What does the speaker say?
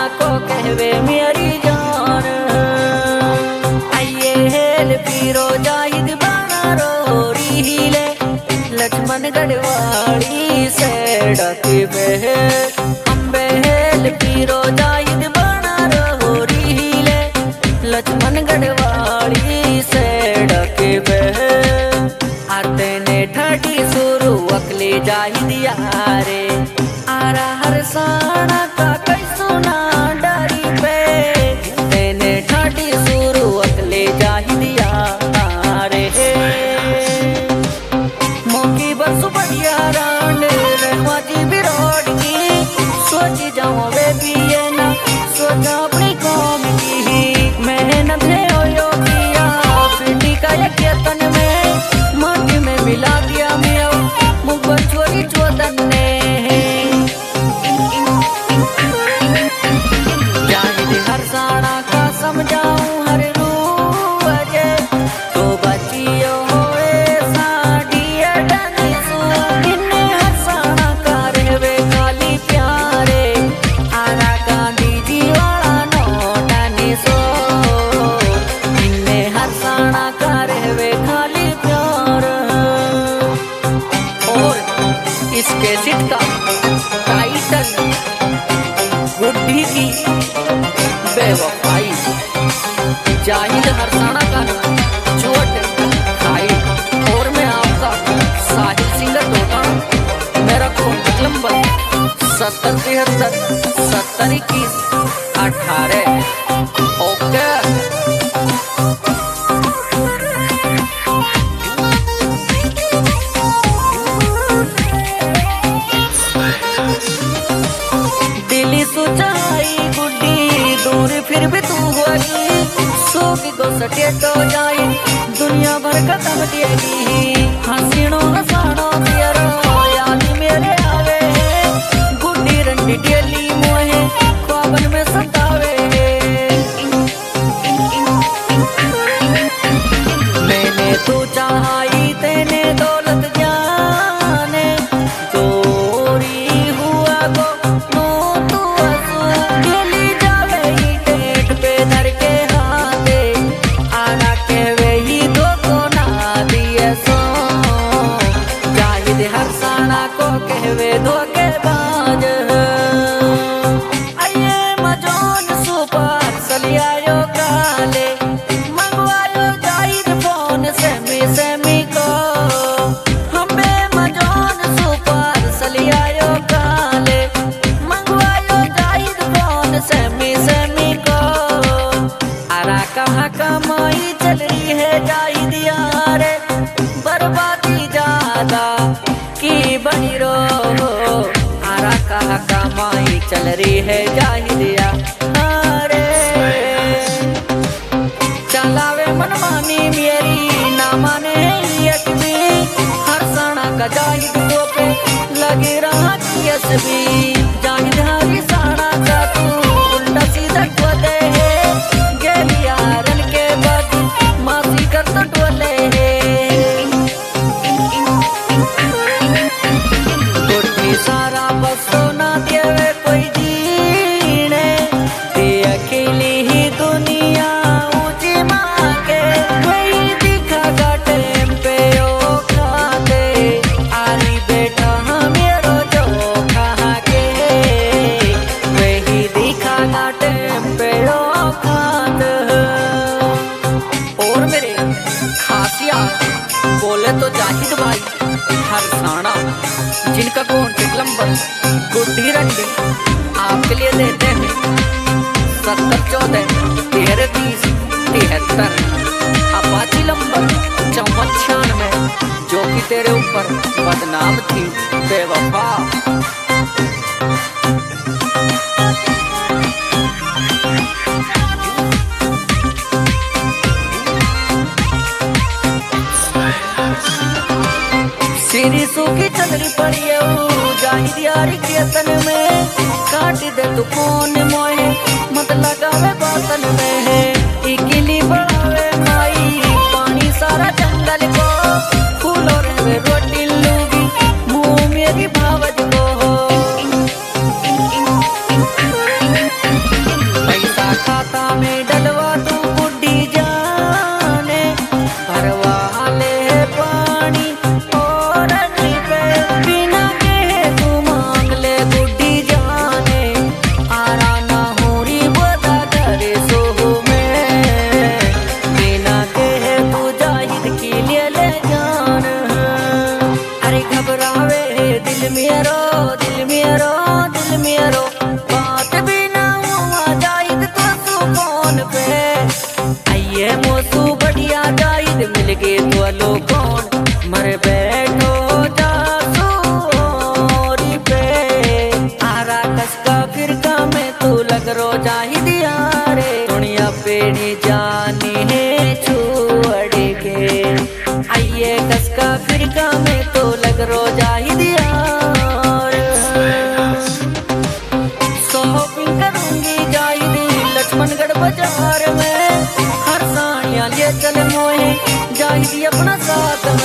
को कहवे मेरी जान। आइए हेल पीरो जाहिद बना रोरी हिले, लक्ष्मण गढ़वाली से डके बहे अम्बे हेल पीरो जाहिद बना रोरी हिले, लक्ष्मण गढ़वाली से डके बहे। आते ने ठाठी सुरु अकले जाहिद यारे, आरा हर साना का कई सुना डरी पे, तेने ठाठी सुरु अकले जाहिद यारे। मोकी बरसु बढ़िया रांड रहवा जी बिरोड की, सोची जाऊं वे भी ये ना सोचा अपनी कौम की। मेहनत है ओ किया पिंडी का ये केतन में, माटी में मिला दिया मिया मुख छोरी चोदन ने। जाहिद हर साना का समझाऊं हर रू अजे, तो बचियो होए साडिया डनी सू। इन्ने हर साना का रहवे खाली प्यारे, आरा गांधी जी वाला नोटनी सो। इन्ने हर साना का रहवे खाली प्यार। और इस कैसेट का टाइटल गुड्डी की बेवफाई, जाहिद हरसाना का चोट खाई। और मैं आपका साहिल सिंगर टोटा, मेरा कॉन्टैक्ट नंबर 7073 70 21 18। ओके दिली सुचाई गुड्डी दूर फिर भी तू होगी, सो की को सटे तो जाए दुनिया भर खत्म देगी। हसीनो हसानो तेरा याद मेरे आवे, गुड्डी रंडी डेली मोहे ख्वाबन में सतावे। मैंने तो चाही तेने दौलत जाने, चोरी हुआ को नो तू असू दिली जावे ही टेट पे धर के हाथे, आना कहवे ही दो को ना दिए सो। जाहिद हर साना को कहवे धोखेबाज, आइए मजोन सुपर सलियायो काले, मंगवायो जाहिद फोन सेमी सेमी को। हमें मजोन सुपर सलियायो काले, मंगवायो जाहिद फोन सेमी सेमी को। आरा कहाँ कमाई चल रही है जाहिद यारे, बर्बादी ज्यादा की बनी रो। आरा कहाँ कमाई चल रही है जाहिद यारे, चलावे मनमानी मेरी ना माने एक भी। हर साना का जाहिद को पे लगे रहा कियस भी, जाहिद हरी साना का तू उल्टा सीधा को दे, गेलियारन के बाद मासी कर तो टोले। गुड्डी सारा बस सोना देवे कोई जीने, ते अकेली ही दुनिया ऊंची मांगे। वही दिखा गाटे पे ओ खाते, आरी बेटा मेरो जो कहाँ के। वही दिखा गाटे पे ओ खाते। और मेरे खासिया बोले तो जाहिद भाई हरसाना, जिनका कॉन्टैक्ट नंबर गुड्डी रंडी आपके लिए देते हैं 70 14 13 30 73। अपाची नंबर 54 में, जो कि तेरे ऊपर बदनाम थी बेवफा। सीरी सूखी चंदरी पड़ी है जाहिद यारी केतन में, काट दे तू कौन मोहे मत लगावे बातन में है। इकली बढ़ावे माई पानी सारा जंगल को, फूलों रे रोटी लूगी मुँह मेरी भावज को। दिल मेरो बात भी ना हुआ जाहिद तो तू कौन पे आइए मोसू बढ़िया जाहिद मिल गए तो लो कौन मर बैठो जासूरी पे आरा कसका फिरका में तू लग रो जाहिद यारे दुनिया पेड़ी जानी है छोड़ के आइए कसका फिरका में तो लग रो जाहिद यार शॉपिंग करूंगी जाहिद लक्ष्मणगढ़ बाजार में हर साड़ियां ले चल मोहे जाहिद अपना साथ में